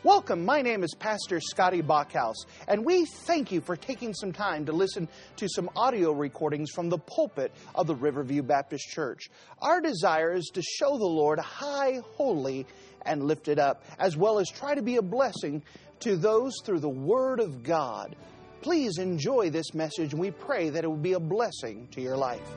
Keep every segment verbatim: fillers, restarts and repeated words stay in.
Welcome, my name is Pastor Scotty Bachhaus, and we thank you for taking some time to listen to some audio recordings from the pulpit of the Riverview Baptist Church. Our desire is to show the Lord high, holy, and lifted up, as well as try to be a blessing to those through the Word of God. Please enjoy this message, and we pray that it will be a blessing to your life.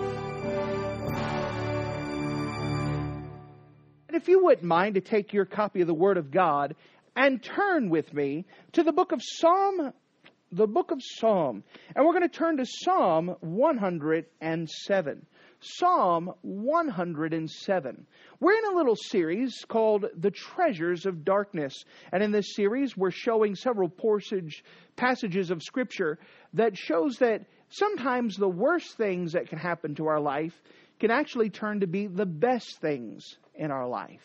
And if you wouldn't mind to take your copy of the Word of God and turn with me to the book of Psalm, the book of Psalm. And we're going to turn to Psalm one hundred seven. Psalm one hundred seven. We're in a little series called The Treasures of Darkness. And in this series, we're showing several passage, passages of Scripture that shows that sometimes the worst things that can happen to our life can actually turn to be the best things in our life.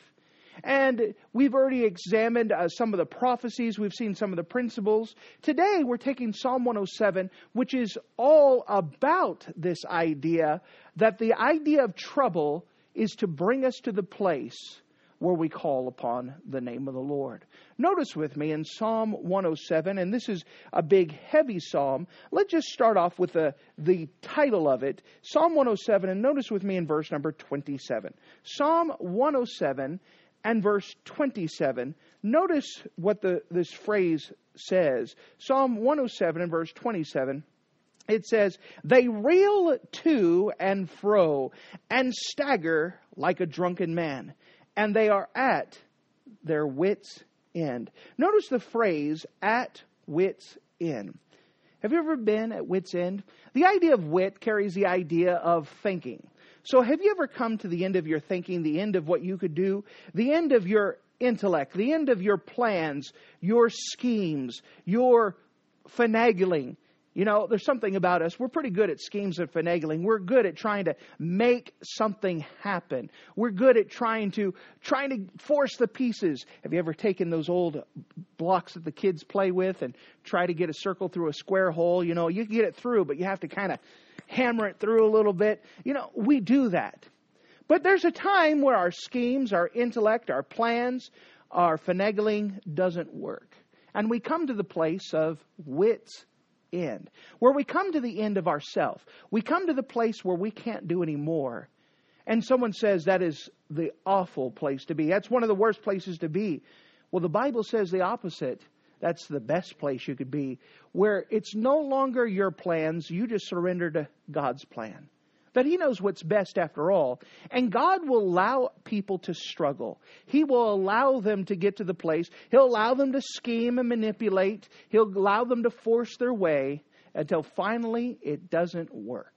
And we've already examined uh, some of the prophecies. We've seen some of the principles. Today, we're taking Psalm one oh seven, which is all about this idea that the idea of trouble is to bring us to the place where we call upon the name of the Lord. Notice with me in Psalm one oh seven, and this is a big, heavy psalm. Let's just start off with the, the title of it, Psalm one oh seven, and notice with me in verse number twenty-seven. Psalm one oh seven and verse twenty-seven. Notice what the this phrase says. Psalm one oh seven and verse twenty-seven. It says, "They reel to and fro and stagger like a drunken man, and they are at their wits' end." Notice the phrase, "at wits' end." Have you ever been at wits' end? The idea of wit carries the idea of thinking. So have you ever come to the end of your thinking, the end of what you could do, the end of your intellect, the end of your plans, your schemes, your finagling? You know, there's something about us. We're pretty good at schemes and finagling. We're good at trying to make something happen. We're good at trying to trying to force the pieces. Have you ever taken those old blocks that the kids play with and try to get a circle through a square hole? You know, you can get it through, but you have to kind of hammer it through a little bit. You know, we do that. But there's a time where our schemes, our intellect, our plans, our finagling doesn't work. And we come to the place of wits' end, where we come to the end of ourself. We come to the place where we can't do any more. And someone says that is the awful place to be. That's one of the worst places to be. Well, the Bible says the opposite. That's the best place you could be, where it's no longer your plans. You just surrender to God's plan. That He knows what's best after all. And God will allow people to struggle. He will allow them to get to the place. He'll allow them to scheme and manipulate. He'll allow them to force their way until finally it doesn't work.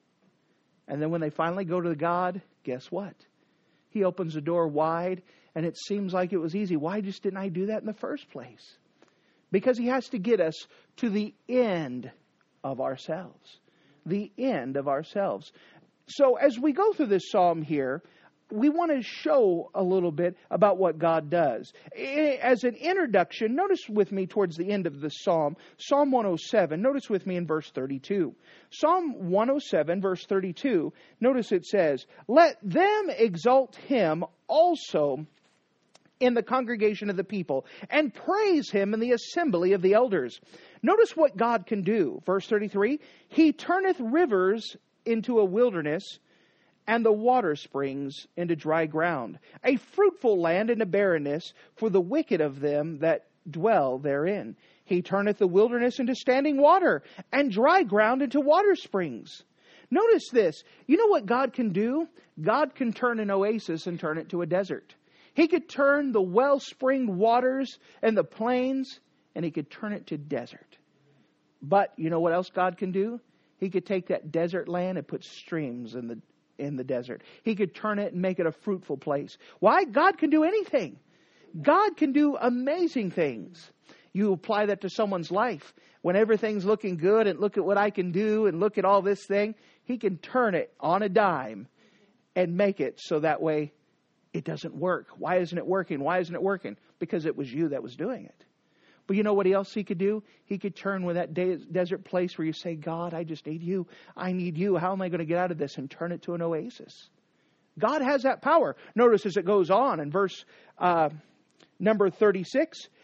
And then when they finally go to God, guess what? He opens the door wide and it seems like it was easy. Why just didn't I do that in the first place? Because He has to get us to the end of ourselves. The end of ourselves. So as we go through this psalm here, we want to show a little bit about what God does. As an introduction, notice with me towards the end of the psalm, Psalm one oh seven, notice with me in verse thirty-two. Psalm one oh seven, verse thirty-two, notice it says, "Let them exalt Him also in the congregation of the people, and praise Him in the assembly of the elders." Notice what God can do. Verse thirty-three, "He turneth rivers into a wilderness, and the water springs into dry ground, a fruitful land into barrenness for the wicked of them that dwell therein. He turneth the wilderness into standing water, and dry ground into water springs." Notice this. You know what God can do? God can turn an oasis and turn it to a desert. He could turn the wellspring waters and the plains, and He could turn it to desert. But you know what else God can do? He could take that desert land and put streams in the in the desert. He could turn it and make it a fruitful place. Why? God can do anything. God can do amazing things. You apply that to someone's life. When everything's looking good and look at what I can do and look at all this thing, He can turn it on a dime and make it so that way it doesn't work. Why isn't it working? Why isn't it working? Because it was you that was doing it. But you know what else He could do? He could turn with that de- desert place where you say, "God, I just need You. I need You. How am I going to get out of this?" And turn it to an oasis. God has that power. Notice as it goes on in verse uh, number thirty-six,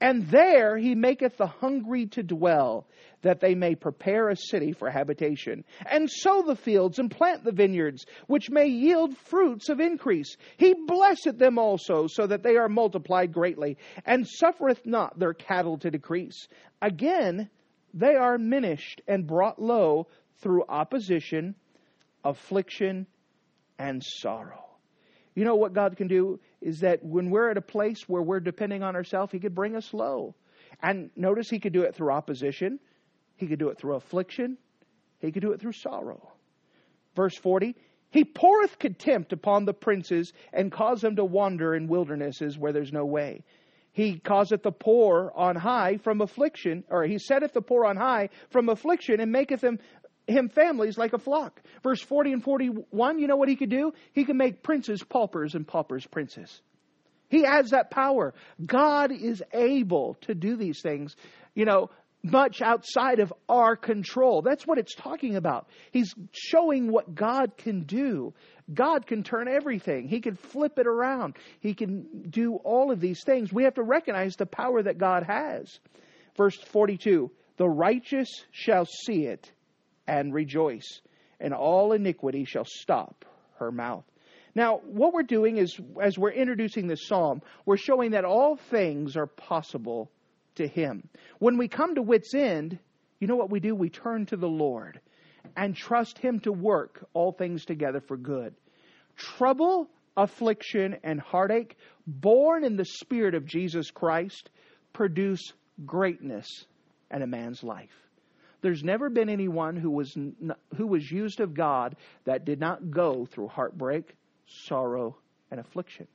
And there he maketh the hungry to dwell, that they may prepare a city for habitation, and sow the fields, and plant the vineyards, which may yield fruits of increase. He blesseth them also, so that they are multiplied greatly, and suffereth not their cattle to decrease. Again, they are minished and brought low through opposition, affliction, and sorrow. You know what God can do is that when we're at a place where we're depending on ourselves, He could bring us low. And notice He could do it through opposition. He could do it through affliction. He could do it through sorrow. Verse forty, He poureth contempt upon the princes and cause them to wander in wildernesses where there's no way. He causeth the poor on high from affliction, or He setteth the poor on high from affliction and maketh them him families like a flock. Verse forty and forty-one, you know what He could do? He could make princes paupers and paupers princes. He has that power. God is able to do these things, you know, much outside of our control. That's what it's talking about. He's showing what God can do. God can turn everything. He can flip it around. He can do all of these things. We have to recognize the power that God has. Verse forty-two, the righteous shall see it and rejoice, and all iniquity shall stop her mouth. Now, what we're doing is, as we're introducing this psalm, we're showing that all things are possible to Him. When we come to wit's end, you know what we do? We turn to the Lord and trust Him to work all things together for good. Trouble, affliction, and heartache, born in the Spirit of Jesus Christ, produce greatness in a man's life. There's never been anyone who was who was used of God that did not go through heartbreak, sorrow, and affliction.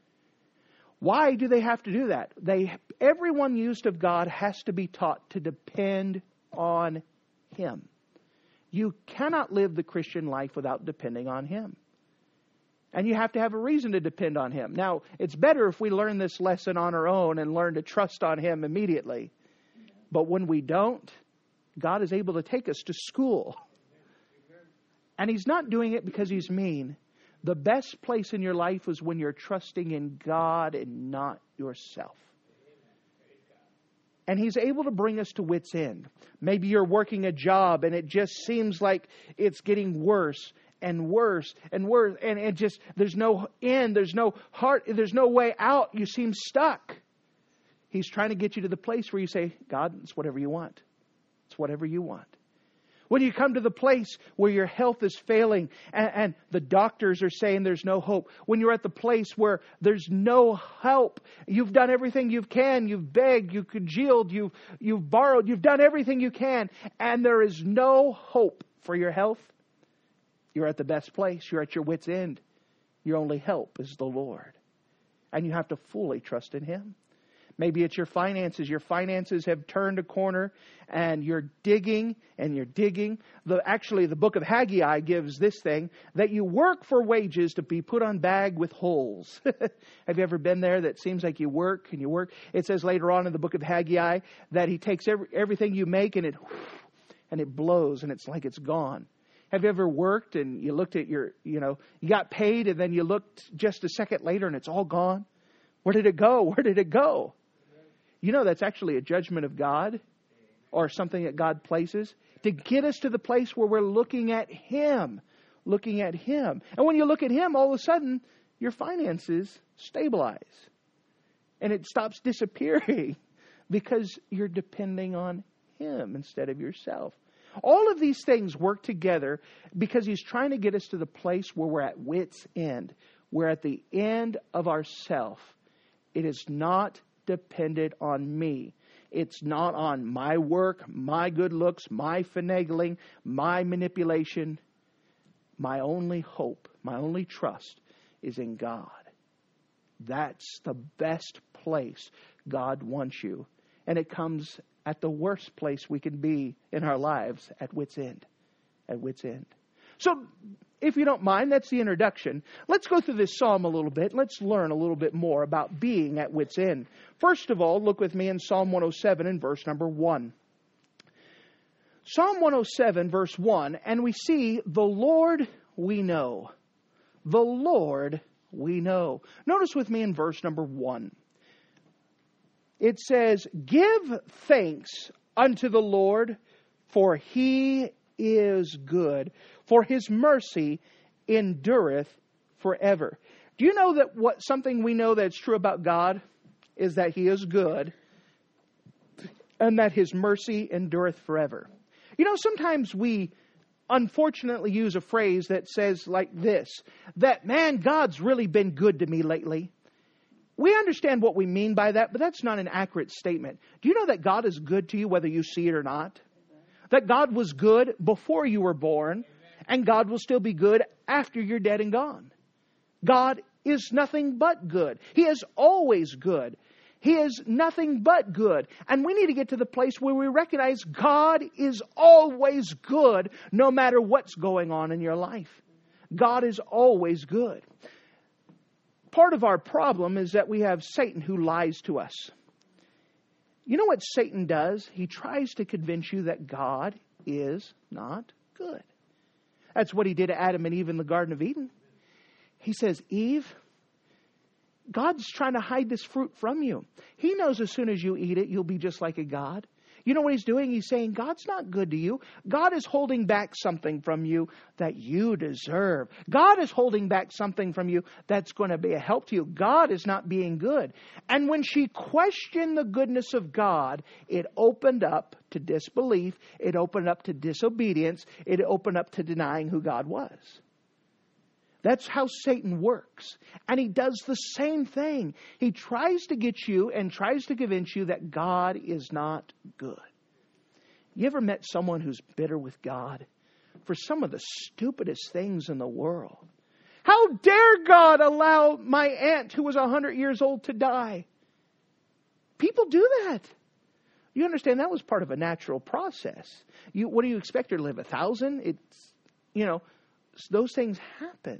Why do they have to do that? They everyone used of God has to be taught to depend on Him. You cannot live the Christian life without depending on Him. And you have to have a reason to depend on Him. Now, it's better if we learn this lesson on our own and learn to trust on Him immediately. But when we don't, God is able to take us to school. And He's not doing it because He's mean. The best place in your life is when you're trusting in God and not yourself. And He's able to bring us to wit's end. Maybe you're working a job and it just seems like it's getting worse and worse and worse. And it just, there's no end, there's no heart, there's no way out. You seem stuck. He's trying to get you to the place where you say, God, it's whatever you want. It's whatever you want. When you come to the place where your health is failing and, and the doctors are saying there's no hope. When you're at the place where there's no help. You've done everything you can. You've begged. You've congealed. You've, you've borrowed. You've done everything you can. And there is no hope for your health. You're at the best place. You're at your wit's end. Your only help is the Lord. And you have to fully trust in Him. Maybe it's your finances. Your finances have turned a corner and you're digging and you're digging. The, actually, the book of Haggai gives this thing, that you work for wages to be put on bag with holes. Have you ever been there that seems like you work and you work? It says later on in the book of Haggai that He takes every, everything you make and it, and it blows and it's like it's gone. Have you ever worked and you looked at your, you know, you got paid and then you looked just a second later and it's all gone? Where did it go? Where did it go? You know, that's actually a judgment of God or something that God places to get us to the place where we're looking at Him, looking at Him. And when you look at Him, all of a sudden, your finances stabilize and it stops disappearing because you're depending on Him instead of yourself. All of these things work together because He's trying to get us to the place where we're at wit's end. We're at the end of ourself. It is not dependent on me. It's not on my work, my good looks, my finagling, my manipulation. My only hope, my only trust is in God. That's the best place God wants you. And it comes at the worst place we can be in our lives, at wit's end. At wit's end. So, if you don't mind, that's the introduction. Let's go through this psalm a little bit. Let's learn a little bit more about being at wit's end. First of all, look with me in Psalm one oh seven and verse number one. Psalm one oh seven, verse one, and we see, the Lord we know. The Lord we know. Notice with me in verse number one. It says, give thanks unto the Lord, for He is good, for His mercy endureth forever. Do you know that what something we know that's true about God is that He is good and that His mercy endureth forever? You know, sometimes we unfortunately use a phrase that says like this, that, man, God's really been good to me lately. We understand what we mean by that, but that's not an accurate statement. Do you know that God is good to you whether you see it or not? That God was good before you were born, and God will still be good after you're dead and gone. God is nothing but good. He is always good. He is nothing but good. And we need to get to the place where we recognize God is always good, no matter what's going on in your life. God is always good. Part of our problem is that we have Satan who lies to us. You know what Satan does? He tries to convince you that God is not good. That's what he did to Adam and Eve in the Garden of Eden. He says, Eve, God's trying to hide this fruit from you. He knows as soon as you eat it, you'll be just like a God. You know what he's doing? He's saying, God's not good to you. God is holding back something from you that you deserve. God is holding back something from you that's going to be a help to you. God is not being good. And when she questioned the goodness of God, it opened up to disbelief. It opened up to disobedience. It opened up to denying who God was. That's how Satan works. And he does the same thing. He tries to get you and tries to convince you that God is not good. You ever met someone who's bitter with God for some of the stupidest things in the world? How dare God allow my aunt who was one hundred years old to die? People do that. You understand that was part of a natural process. You, what do you expect her to live? A thousand? It's, you know, those things happen.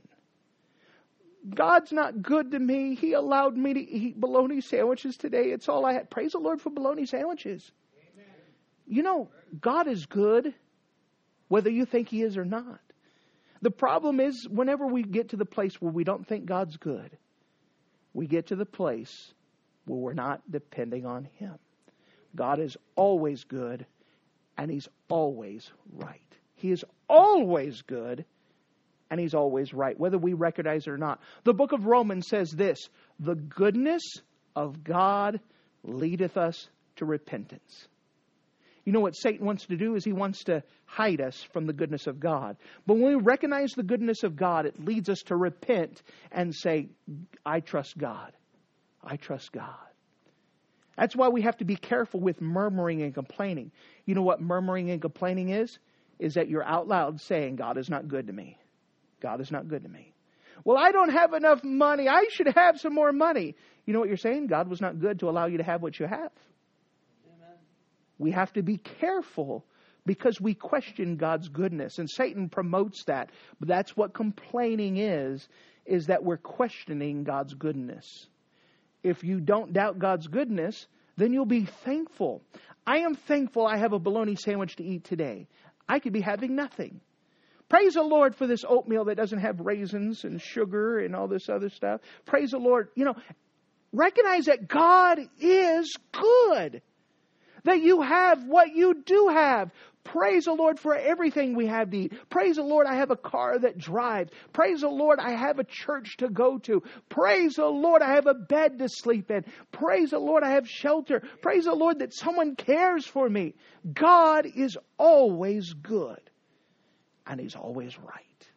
God's not good to me. He allowed me to eat bologna sandwiches today. It's all I had. Praise the Lord for bologna sandwiches. Amen. You know, God is good whether you think He is or not. The problem is whenever we get to the place where we don't think God's good, we get to the place where we're not depending on Him. God is always good and He's always right. He is always good. And He's always right, whether we recognize it or not. The book of Romans says this, the goodness of God leadeth us to repentance. You know what Satan wants to do is he wants to hide us from the goodness of God. But when we recognize the goodness of God, it leads us to repent and say, I trust God. I trust God. That's why we have to be careful with murmuring and complaining. You know what murmuring and complaining is? Is that you're out loud saying, God is not good to me. God is not good to me. Well, I don't have enough money. I should have some more money. You know what you're saying? God was not good to allow you to have what you have. Amen. We have to be careful because we question God's goodness. And Satan promotes that. But that's what complaining is, is that we're questioning God's goodness. If you don't doubt God's goodness, then you'll be thankful. I am thankful I have a bologna sandwich to eat today. I could be having nothing. Praise the Lord for this oatmeal that doesn't have raisins and sugar and all this other stuff. Praise the Lord. You know, recognize that God is good. That you have what you do have. Praise the Lord for everything we have to eat. Praise the Lord, I have a car that drives. Praise the Lord, I have a church to go to. Praise the Lord, I have a bed to sleep in. Praise the Lord, I have shelter. Praise the Lord that someone cares for me. God is always good. And He's always right.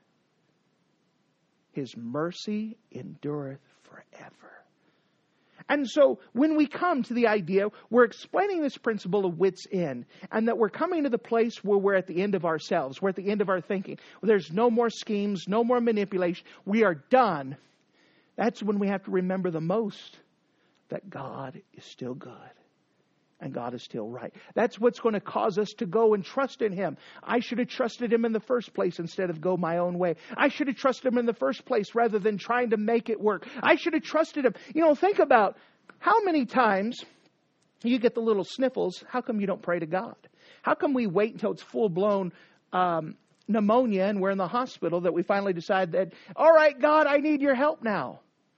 His mercy endureth forever. And so when we come to the idea, we're explaining this principle of wit's end. And that we're coming to the place where we're at the end of ourselves. We're at the end of our thinking. There's no more schemes, no more manipulation. We are done. That's when we have to remember the most that God is still good. And God is still right. That's what's going to cause us to go and trust in Him. I should have trusted Him in the first place instead of go my own way. I should have trusted Him in the first place rather than trying to make it work. I should have trusted Him. You know, think about how many times you get the little sniffles. How come you don't pray to God? How come we wait until it's full-blown um, pneumonia and we're in the hospital that we finally decide that, all right, God, I need your help now.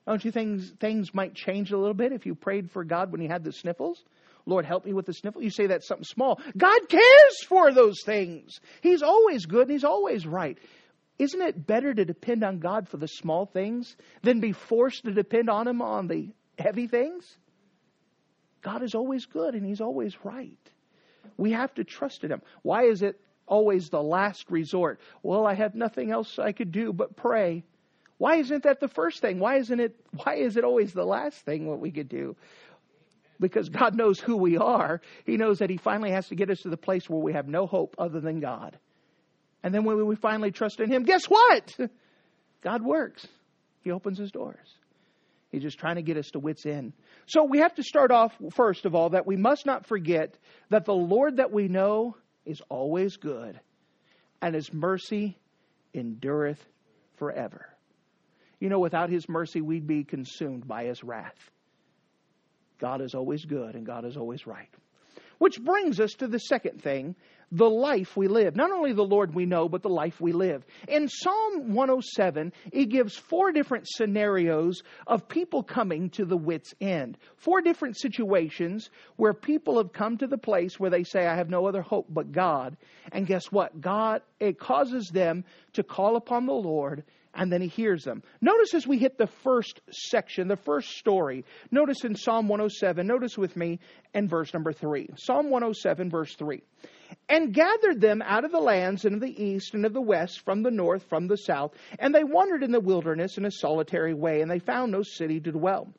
Don't you think things might change a little bit if you prayed for God when you had the sniffles? Lord, help me with the sniffle. You say that's something small. God cares for those things. He's always good and He's always right. Isn't it better to depend on God for the small things than be forced to depend on Him on the heavy things? God is always good and He's always right. We have to trust in Him. Why is it always the last resort? Well, I have nothing else I could do but pray. Why isn't that the first thing? Why isn't it, why is it always the last thing what we could do? Because God knows who we are. He knows that He finally has to get us to the place where we have no hope other than God. And then when we finally trust in Him, guess what? God works. He opens His doors. He's just trying to get us to wit's end. So we have to start off, first of all, that we must not forget that the Lord that we know is always good, and His mercy endureth forever. You know, without His mercy, we'd be consumed by His wrath. God is always good and God is always right. Which brings us to the second thing, the life we live. Not only the Lord we know, but the life we live. In Psalm one oh seven, it gives four different scenarios of people coming to the wit's end. Four different situations where people have come to the place where they say, I have no other hope but God. And guess what? God, it causes them to call upon the Lord, and then He hears them. Notice as we hit the first section, the first story. Notice in Psalm one oh seven, notice with me in verse number three. Psalm one oh seven, verse three. And gathered them out of the lands and of the east and of the west, from the north, from the south. And they wandered in the wilderness in a solitary way, and they found no city to dwell.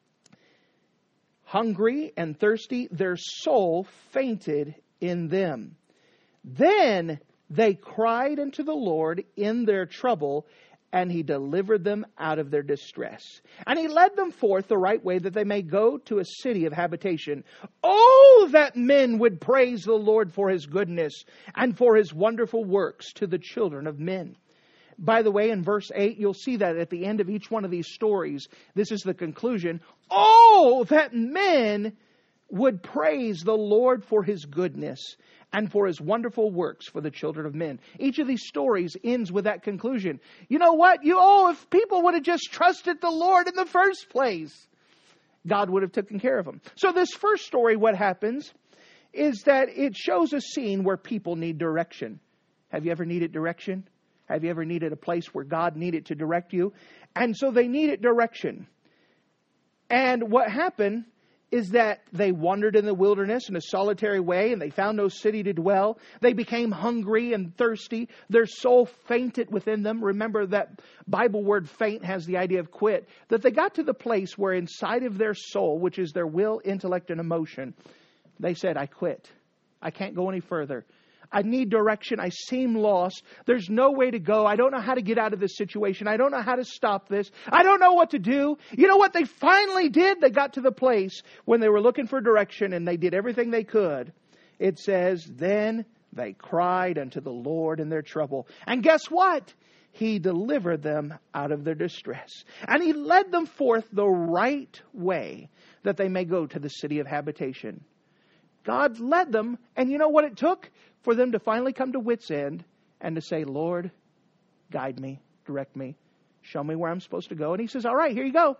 Hungry and thirsty, their soul fainted in them. Then they cried unto the Lord in their trouble, and He delivered them out of their distress. And He led them forth the right way, that they may go to a city of habitation. Oh, that men would praise the Lord for His goodness and for His wonderful works to the children of men. By the way, in verse eight, you'll see that at the end of each one of these stories, this is the conclusion. Oh, that men would praise the Lord for His goodness and for His wonderful works for the children of men. Each of these stories ends with that conclusion. You know what? You oh, if people would have just trusted the Lord in the first place, God would have taken care of them. So this first story, what happens is that it shows a scene where people need direction. Have you ever needed direction? Have you ever needed a place where God needed to direct you? And so they needed direction. And what happened is that they wandered in the wilderness in a solitary way, and they found no city to dwell. They became hungry and thirsty. Their soul fainted within them. Remember that Bible word faint has the idea of quit. That they got to the place where inside of their soul, which is their will, intellect, and emotion, they said, I quit. I can't go any further. I need direction. I seem lost. There's no way to go. I don't know how to get out of this situation. I don't know how to stop this. I don't know what to do. You know what they finally did? They got to the place when they were looking for direction, and they did everything they could. It says, then they cried unto the Lord in their trouble. And guess what? He delivered them out of their distress. And He led them forth the right way, that they may go to the city of habitation. God led them, and you know what it took? For them to finally come to wit's end and to say, Lord, guide me, direct me, show me where I'm supposed to go. And He says, all right, here you go.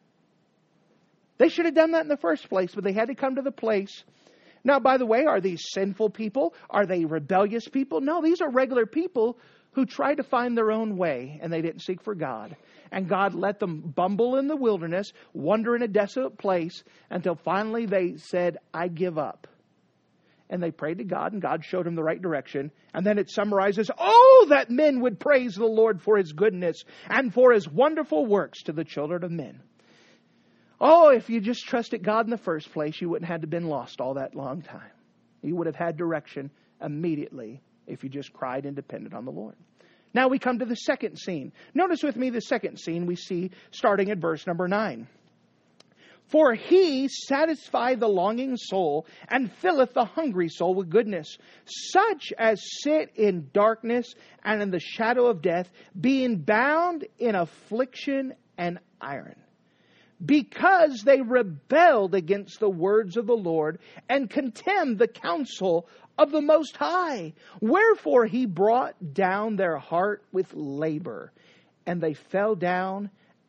They should have done that in the first place, but they had to come to the place. Now, by the way, are these sinful people? Are they rebellious people? No, these are regular people who tried to find their own way, and they didn't seek for God. And God let them bumble in the wilderness, wander in a desolate place, until finally they said, I give up. And they prayed to God, and God showed them the right direction. And then it summarizes, oh, that men would praise the Lord for His goodness and for His wonderful works to the children of men. Oh, if you just trusted God in the first place, you wouldn't have had to been lost all that long time. You would have had direction immediately if you just cried and depended on the Lord. Now we come to the second scene. Notice with me the second scene we see starting at verse number nine. For He satisfieth the longing soul, and filleth the hungry soul with goodness. Such as sit in darkness and in the shadow of death, being bound in affliction and iron. Because they rebelled against the words of the Lord, and contemned the counsel of the Most High. Wherefore He brought down their heart with labor, and they fell down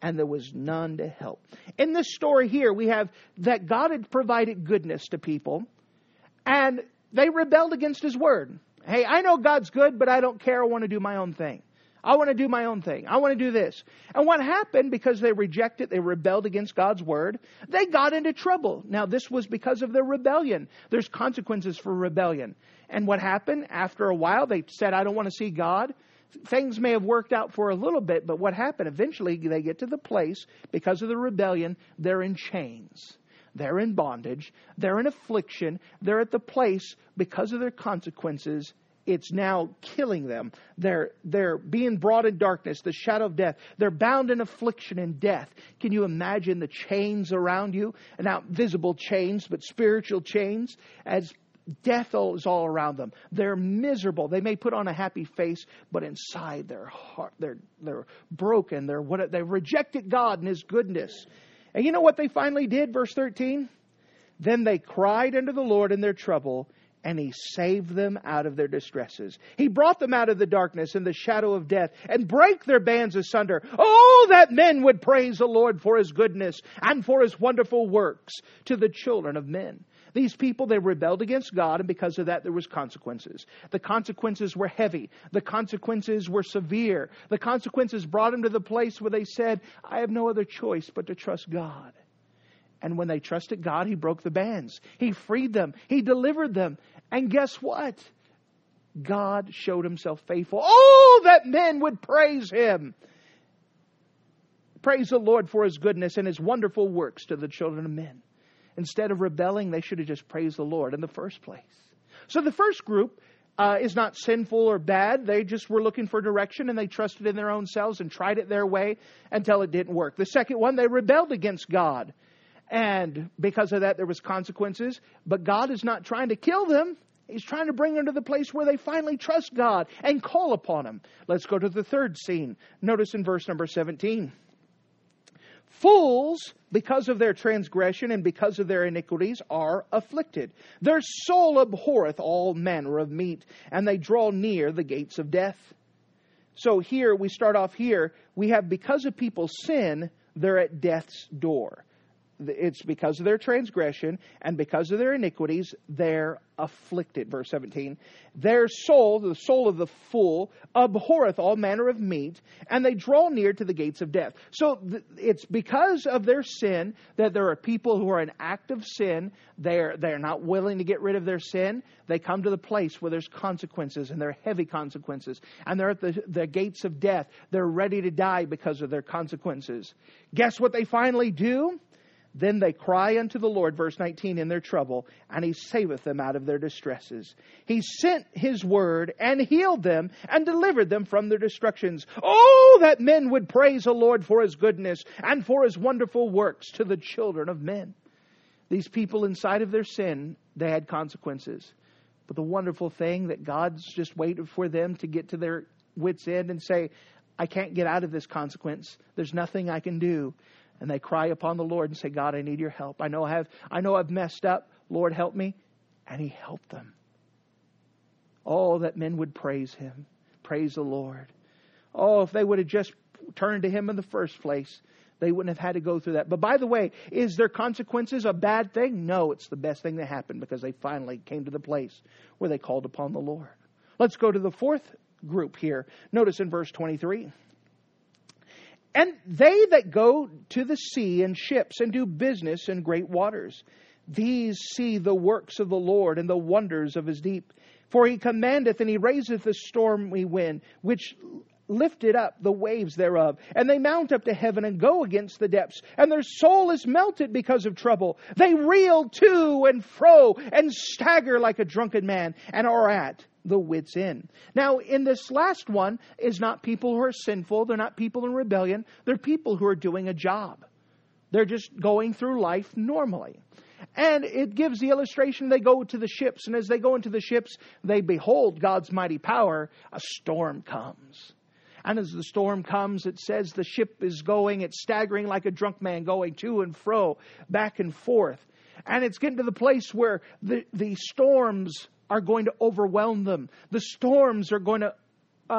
and there was none to help. In this story here, we have that God had provided goodness to people, and they rebelled against His word. Hey, I know God's good, but I don't care. I want to do my own thing. I want to do my own thing. I want to do this. And what happened, because they rejected, they rebelled against God's word, they got into trouble. Now, this was because of their rebellion. There's consequences for rebellion. And what happened? After a while, they said, I don't want to see God. Things may have worked out for a little bit, but what happened? Eventually, they get to the place, because of the rebellion, they're in chains. They're in bondage. They're in affliction. They're at the place, because of their consequences, it's now killing them. They're, they're being brought in darkness, the shadow of death. They're bound in affliction and death. Can you imagine the chains around you? And not visible chains, but spiritual chains, as death is all around them. They're miserable. They may put on a happy face, but inside their heart, they're, they're broken. They're what, they've rejected God and His goodness. And you know what they finally did? Verse thirteen. Then they cried unto the Lord in their trouble, and He saved them out of their distresses. He brought them out of the darkness and the shadow of death, and brake their bands asunder. Oh, that men would praise the Lord for His goodness and for His wonderful works to the children of men. These people, they rebelled against God, and because of that, there was consequences. The consequences were heavy. The consequences were severe. The consequences brought them to the place where they said, I have no other choice but to trust God. And when they trusted God, He broke the bands. He freed them. He delivered them. And guess what? God showed Himself faithful. Oh, that men would praise Him. Praise the Lord for His goodness and His wonderful works to the children of men. Instead of rebelling, they should have just praised the Lord in the first place. So the first group uh, is not sinful or bad. They just were looking for direction, and they trusted in their own selves and tried it their way until it didn't work. The second one, they rebelled against God. And because of that, there was consequences. But God is not trying to kill them. He's trying to bring them to the place where they finally trust God and call upon Him. Let's go to the third scene. Notice in verse number seventeen. Fools, because of their transgression and because of their iniquities, are afflicted. Their soul abhorreth all manner of meat, and they draw near the gates of death. So here, we start off here, we have because of people's sin, they're at death's door. It's because of their transgression and because of their iniquities, they're afflicted. Verse seventeen. Their soul, the soul of the fool, abhorreth all manner of meat, and they draw near to the gates of death. So th- it's because of their sin that there are people who are in active sin. They're, they're not willing to get rid of their sin. They come to the place where there's consequences, and they're heavy consequences. And they're at the, the gates of death. They're ready to die because of their consequences. Guess what they finally do? Then they cry unto the Lord, verse nineteen, in their trouble, and He saveth them out of their distresses. He sent His word and healed them and delivered them from their destructions. Oh, that men would praise the Lord for His goodness and for His wonderful works to the children of men. These people, inside of their sin, they had consequences. But the wonderful thing that God's just waited for them to get to their wits' end and say, I can't get out of this consequence. There's nothing I can do. And they cry upon the Lord and say, God, I need your help. I know I have, I know I've messed up. Lord, help me. And He helped them. Oh, that men would praise Him. Praise the Lord. Oh, if they would have just turned to Him in the first place, they wouldn't have had to go through that. But by the way, is their consequences a bad thing? No, it's the best thing that happened because they finally came to the place where they called upon the Lord. Let's go to the fourth group here. Notice in verse twenty-three. And they that go to the sea in ships and do business in great waters, these see the works of the Lord and the wonders of His deep. For He commandeth and He raiseth the stormy wind, which lifted up the waves thereof. And they mount up to heaven and go against the depths. And their soul is melted because of trouble. They reel to and fro and stagger like a drunken man and are at the wit's end. Now, in this last one is not people who are sinful. They're not people in rebellion. They're people who are doing a job. They're just going through life normally. And it gives the illustration, they go to the ships. And as they go into the ships, they behold God's mighty power. A storm comes. And as the storm comes, it says the ship is going, it's staggering like a drunk man going to and fro, back and forth. And it's getting to the place where the, the storms are going to overwhelm them. The storms are going to uh,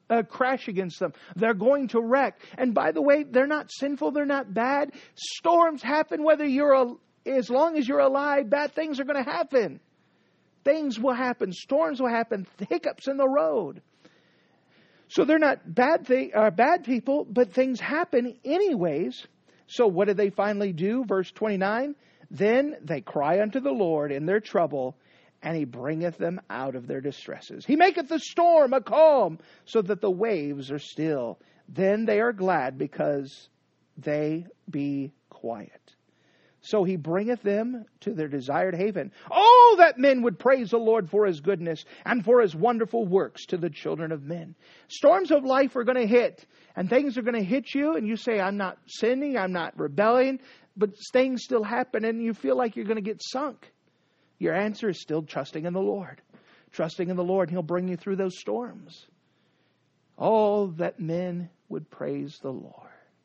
uh, crash against them. They're going to wreck. And by the way, they're not sinful. They're not bad. Storms happen whether you're, a, as long as you're alive, bad things are going to happen. Things will happen. Storms will happen. Hiccups in the road. So they're not bad, th- uh, bad people, but things happen anyways. So what did they finally do? Verse twenty-nine, then they cry unto the Lord in their trouble, and He bringeth them out of their distresses. He maketh the storm a calm, so that the waves are still. Then they are glad, because they be quiet. So He bringeth them to their desired haven. Oh, that men would praise the Lord for His goodness and for His wonderful works to the children of men. Storms of life are going to hit, and things are going to hit you, and you say, I'm not sinning, I'm not rebelling, but things still happen, and you feel like you're going to get sunk. Your answer is still trusting in the Lord. Trusting in the Lord, He'll bring you through those storms. Oh, that men would praise the Lord.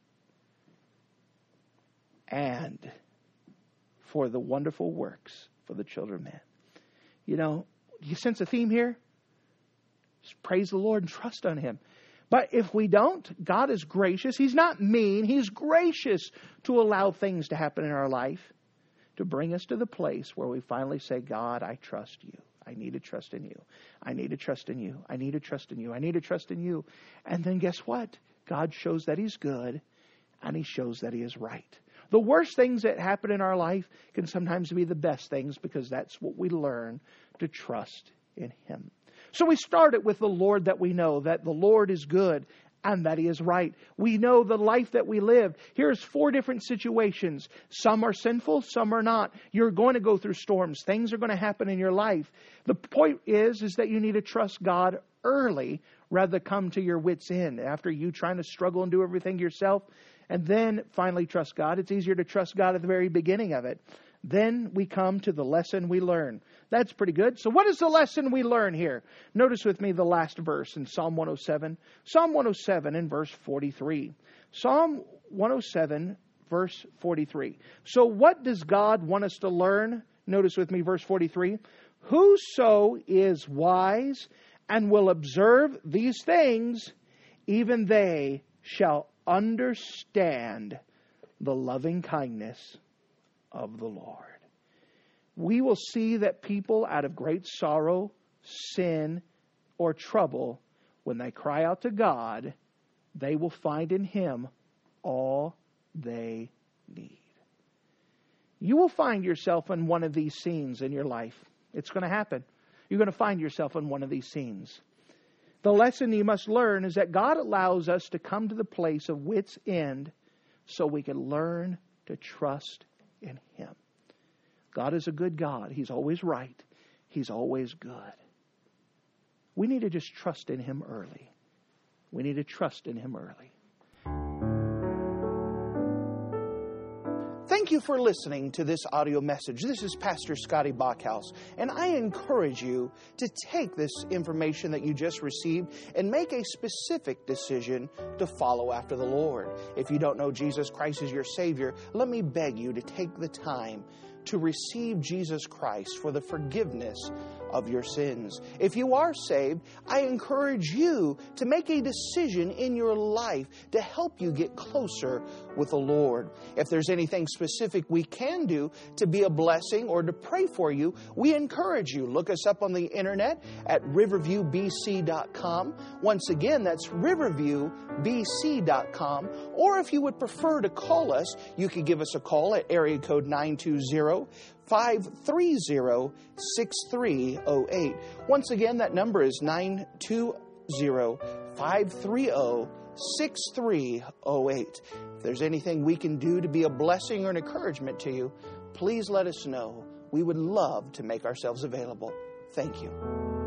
And for the wonderful works for the children of men. You know, do you sense a theme here? Just praise the Lord and trust on Him. But if we don't, God is gracious. He's not mean. He's gracious to allow things to happen in our life to bring us to the place where we finally say, God, I trust you. I need to trust in you. I need to trust in you. I need to trust in you. I need to trust in you. And then guess what? God shows that He's good, and He shows that He is right. The worst things that happen in our life can sometimes be the best things, because that's what we learn to trust in Him. So we started with the Lord that we know, that the Lord is good and that He is right. We know the life that we live. Here's four different situations. Some are sinful, some are not. You're going to go through storms. Things are going to happen in your life. The point is, is that you need to trust God early rather than come to your wits' end after you trying to struggle and do everything yourself. And then finally trust God. It's easier to trust God at the very beginning of it. Then we come to the lesson we learn. That's pretty good. So what is the lesson we learn here? Notice with me the last verse in Psalm one oh seven. Psalm one oh seven in verse forty-three. Psalm one oh seven, verse forty-three. So what does God want us to learn? Notice with me verse forty-three. Whoso is wise and will observe these things, even they shall understand the loving kindness of the Lord. We will see that people out of great sorrow, sin, or trouble, when they cry out to God, they will find in Him all they need. You will find yourself in one of these scenes in your life. It's going to happen. You're going to find yourself in one of these scenes. The lesson you must learn is that God allows us to come to the place of wit's end so we can learn to trust in Him. God is a good God. He's always right. He's always good. We need to just trust in Him early. We need to trust in Him early. Thank you for listening to this audio message. This is Pastor Scotty Bachhaus, and I encourage you to take this information that you just received and make a specific decision to follow after the Lord. If you don't know Jesus Christ as your Savior, let me beg you to take the time to receive Jesus Christ for the forgiveness of your sins. If you are saved, I encourage you to make a decision in your life to help you get closer with the Lord. If there's anything specific we can do to be a blessing or to pray for you, we encourage you. Look us up on the internet at riverview b c dot com. Once again, that's riverview b c dot com. Or if you would prefer to call us, you can give us a call at area code nine two zero, five three zero, six three zero eight. Once again, that number is nine two zero, five three zero, six three zero eight. If there's anything we can do to be a blessing or an encouragement to you, please let us know. We would love to make ourselves available. Thank you.